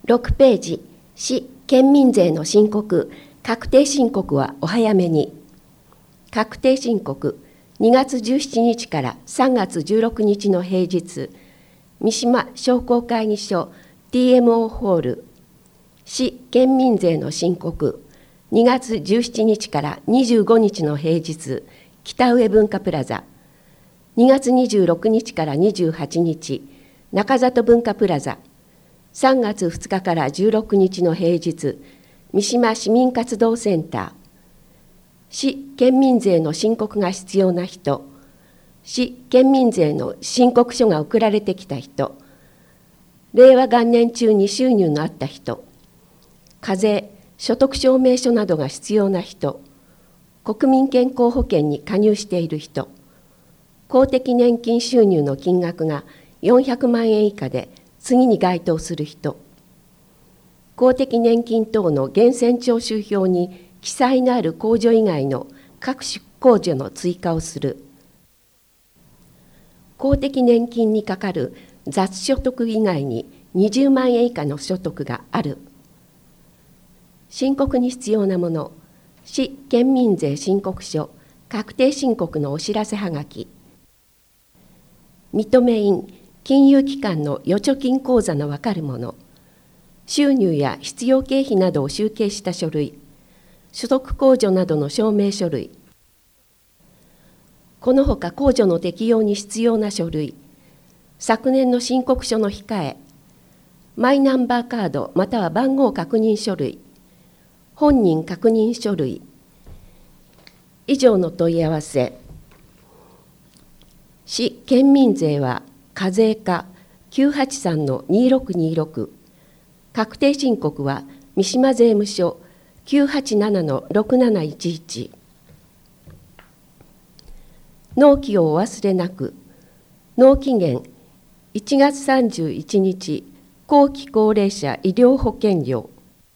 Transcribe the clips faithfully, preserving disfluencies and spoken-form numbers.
ろくページ、市県民税の申告、確定申告はお早めに。確定申告、にがつじゅうしちにちからさんがつじゅうろくにちの平日、三島商工会議所 ティーエムオー ホール、市県民税の申告、にがつじゅうしちにちからにじゅうごにちの平日、北上文化プラザ、にがつにじゅうろくにちからにじゅうはちにち、中里文化プラザ、さんがつふつかからじゅうろくにちの平日、三島市民活動センター、市県民税の申告が必要な人、市県民税の申告書が送られてきた人、令和元年中に収入のあった人、課税、所得証明書などが必要な人、国民健康保険に加入している人、公的年金収入の金額がよんひゃくまんえん以下で次に該当する人、公的年金等の源泉徴収票に記載のある控除以外の各種控除の追加をする、公的年金にかかる雑所得以外ににじゅうまんえん以下の所得がある。申告に必要なもの、市県民税申告書、確定申告のお知らせはがき、認め印、金融機関の預貯金口座のわかるもの、収入や必要経費などを集計した書類、所得控除などの証明書類、このほか控除の適用に必要な書類、昨年の申告書の控え、マイナンバーカードまたは番号確認書類、本人確認書類、以上の問い合わせ。市県民税は課税課 きゅうはちさんのにーろくにーろく、確定申告は三島税務署 きゅうはちななのろくなないちいち。納期をお忘れなく。納期限いちがつさんじゅういちにち、後期高齢者医療保険料。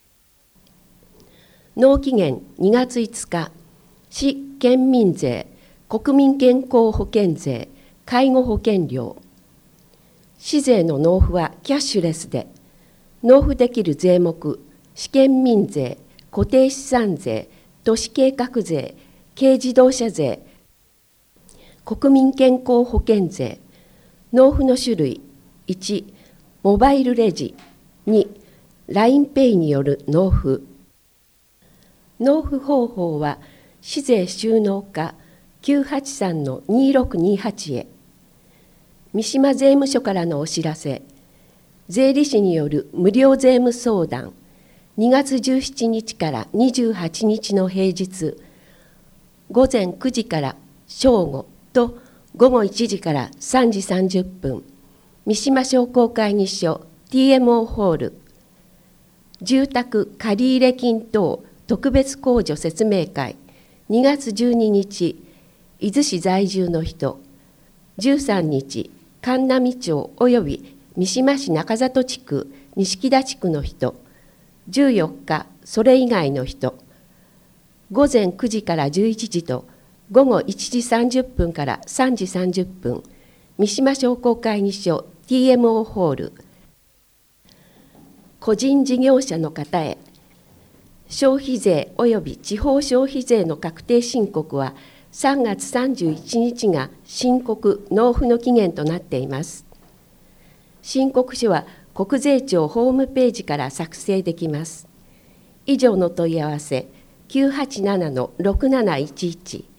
納期限にがついつか、市県民税、国民健康保険税、介護保険料。市税の納付はキャッシュレスで、納付できる税目、市県民税、固定資産税、都市計画税、軽自動車税、国民健康保険税。納付の種類、いち、モバイルレジ、に、ラインペイ による納付。納付方法は、市税収納課 きゅうはちさんのにーろくにーはち へ。三島税務署からのお知らせ。税理士による無料税務相談、にがつじゅうしちにちからにじゅうはちにちの平日、ごぜんくじから正午とごごいちじからさんじさんじゅっぷん、三島商工会議所 ティーエムオー ホール、住宅借入金等特別控除説明会、にがつじゅうににち、伊豆市在住の人、じゅうさんにち、神南町および三島市中里地区、錦田地区の人、じゅうよっか、それ以外の人、ごぜんくじからじゅういちじとごごいちじさんじゅっぷんからさんじさんじゅっぷん、三島商工会議所 ティーエムオー ホール。個人事業者の方へ、消費税及び地方消費税の確定申告はさんがつさんじゅういちにちが申告・納付の期限となっています。申告書は国税庁ホームページから作成できます。以上の問い合わせ、きゅうはちななのろくなないちいち。